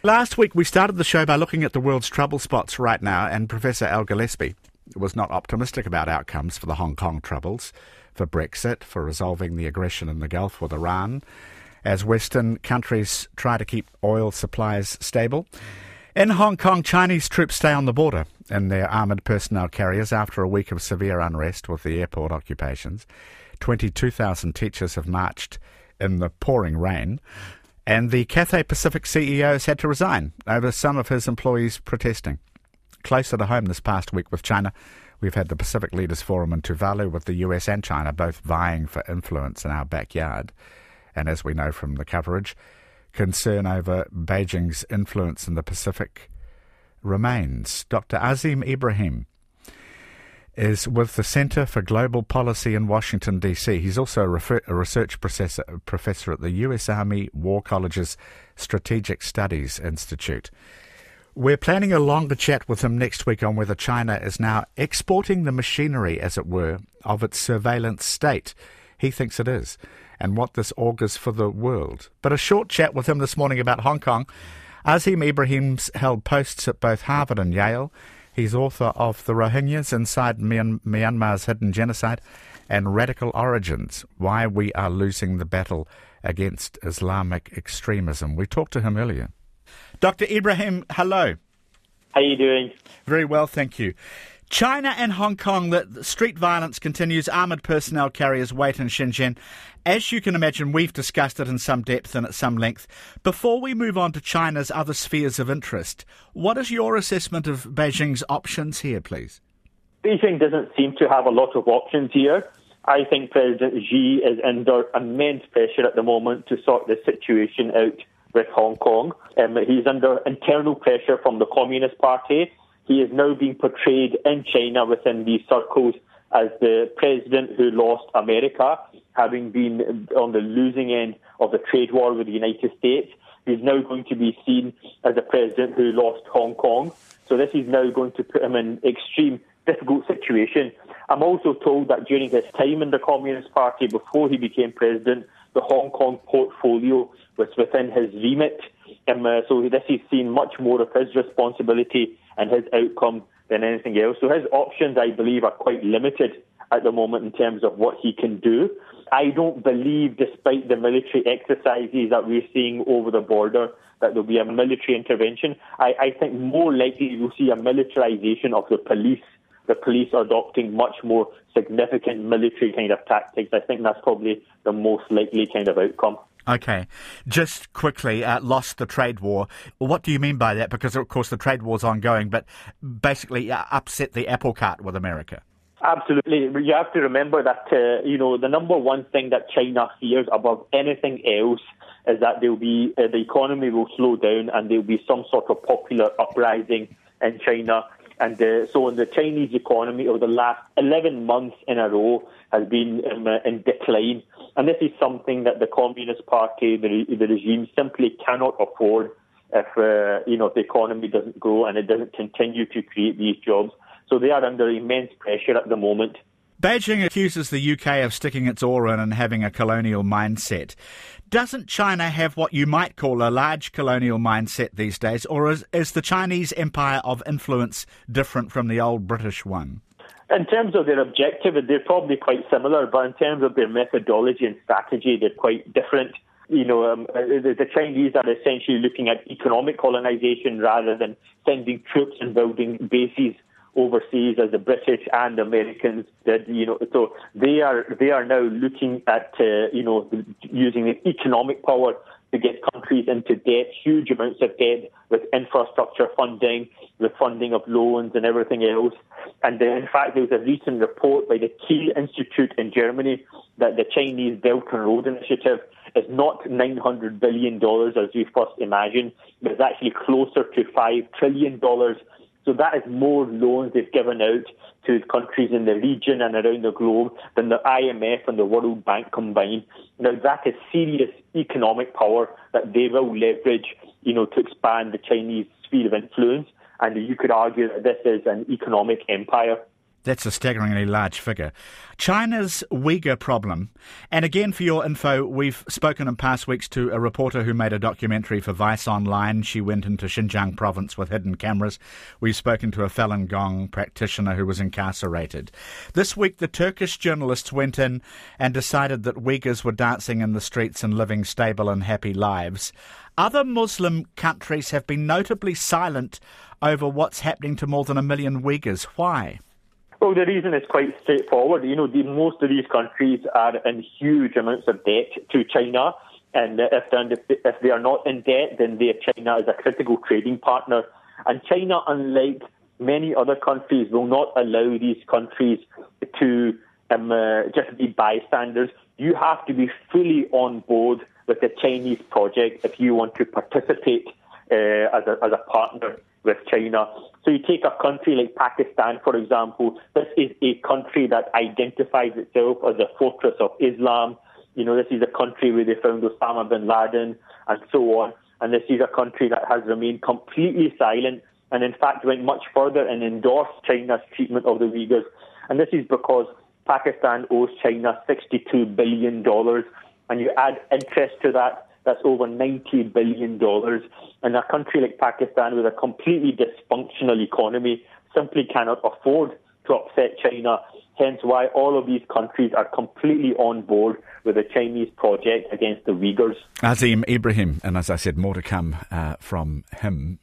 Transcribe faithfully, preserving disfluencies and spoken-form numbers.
Last week we started the show by looking at the world's trouble spots right now, and Professor Al Gillespie was not optimistic about outcomes for the Hong Kong troubles, for Brexit, for resolving the aggression in the Gulf with Iran, as Western countries try to keep oil supplies stable. In Hong Kong, Chinese troops stay on the border in their armoured personnel carriers after a week of severe unrest with the airport occupations. twenty-two thousand teachers have marched in the pouring rain, and the Cathay Pacific C E O has had to resign over some of his employees protesting. Closer to home this past week with China, we've had the Pacific Leaders Forum in Tuvalu with the U S and China both vying for influence in our backyard. And as we know from the coverage, concern over Beijing's influence in the Pacific remains. Doctor Azeem Ibrahim is with the Centre for Global Policy in Washington, D C. He's also a, refer- a research professor, professor at the U S Army War College's Strategic Studies Institute. We're planning a longer chat with him next week on whether China is now exporting the machinery, as it were, of its surveillance state. He thinks it is, and what this augurs for the world. But a short chat with him this morning about Hong Kong. Azeem Ibrahim's held posts at both Harvard and Yale. He's author of The Rohingyas Inside Myanmar's Hidden Genocide and Radical Origins, Why We Are Losing the Battle Against Islamic Extremism. We talked to him earlier. Doctor Ibrahim, hello. How are you doing? Very well, thank you. China and Hong Kong, the street violence continues, armoured personnel carriers wait in Shenzhen. As you can imagine, we've discussed it in some depth and at some length. Before we move on to China's other spheres of interest, what is your assessment of Beijing's options here, please? Beijing doesn't seem to have a lot of options here. I think President Xi is under immense pressure at the moment to sort the situation out with Hong Kong. Um, he's under internal pressure from the Communist Party. He is now being portrayed in China within these circles as the president who lost America, having been on the losing end of the trade war with the United States. He's now going to be seen as a president who lost Hong Kong. So this is now going to put him in extreme difficult situation. I'm also told that during his time in the Communist Party, before he became president, the Hong Kong portfolio was within his remit. Um, uh, so this is seen much more of his responsibility and his outcome than anything else. So his options, I believe, are quite limited at the moment in terms of what he can do. I don't believe, despite the military exercises that we're seeing over the border, that there'll be a military intervention. I, I think more likely we'll see a militarization of the police. The police are adopting much more significant military kind of tactics. I think that's probably the most likely kind of outcome. Okay. Just quickly, uh, lost the trade war. What do you mean by that? Because, of course, the trade war's ongoing, but basically uh, upset the apple cart with America. Absolutely. You have to remember that, uh, you know, the number one thing that China fears above anything else is that there'll be, uh, the economy will slow down and there'll be some sort of popular uprising in China. And uh, so in the Chinese economy over the last eleven months in a row has been um, uh, in decline. And this is something that the Communist Party, the, the regime, simply cannot afford if, uh, you know, if the economy doesn't grow and it doesn't continue to create these jobs. So they are under immense pressure at the moment. Beijing accuses the U K of sticking its oar in and having a colonial mindset. Doesn't China have what you might call a large colonial mindset these days, or is, is the Chinese empire of influence different from the old British one? In terms of their objective, they're probably quite similar, but in terms of their methodology and strategy, they're quite different. You know, um, the, the Chinese are essentially looking at economic colonization rather than sending troops and building bases overseas as the British and Americans did. You know, so they are they are now looking at uh, you know using the economic power to get countries into debt, huge amounts of debt, with infrastructure funding, the funding of loans and everything else. And uh, in fact, there was a recent report by the Kiel Institute in Germany that the Chinese Belt and Road Initiative is not nine hundred billion dollars as we first imagined, but it's actually closer to five trillion dollars. So that is more loans they've given out to countries in the region and around the globe than the I M F and the World Bank combined. Now, that is serious economic power that they will leverage, you know, to expand the Chinese sphere of influence. And you could argue that this is an economic empire. That's a staggeringly large figure. China's Uyghur problem, and again for your info, we've spoken in past weeks to a reporter who made a documentary for Vice Online. She went into Xinjiang province with hidden cameras. We've spoken to a Falun Gong practitioner who was incarcerated. This week the Turkish journalists went in and decided that Uyghurs were dancing in the streets and living stable and happy lives. Other Muslim countries have been notably silent over what's happening to more than a million Uyghurs. Why? Well, the reason is quite straightforward. You know, the, most of these countries are in huge amounts of debt to China, and if they're, if they are not in debt, then they, China is a critical trading partner. And China, unlike many other countries, will not allow these countries to um, uh, just be bystanders. You have to be fully on board with the Chinese project if you want to participate uh, as, a, as a partner with China. So you take a country like Pakistan, for example. This is a country that identifies itself as a fortress of Islam. You know, this is a country where they found Osama bin Laden and so on. And this is a country that has remained completely silent and in fact went much further and endorsed China's treatment of the Uyghurs. And this is because Pakistan owes China sixty-two billion dollars. And you add interest to that, that's over ninety billion dollars. And a country like Pakistan with a completely dysfunctional economy simply cannot afford to upset China. Hence why all of these countries are completely on board with the Chinese project against the Uyghurs. Azim Ibrahim, and as I said, more to come uh, from him.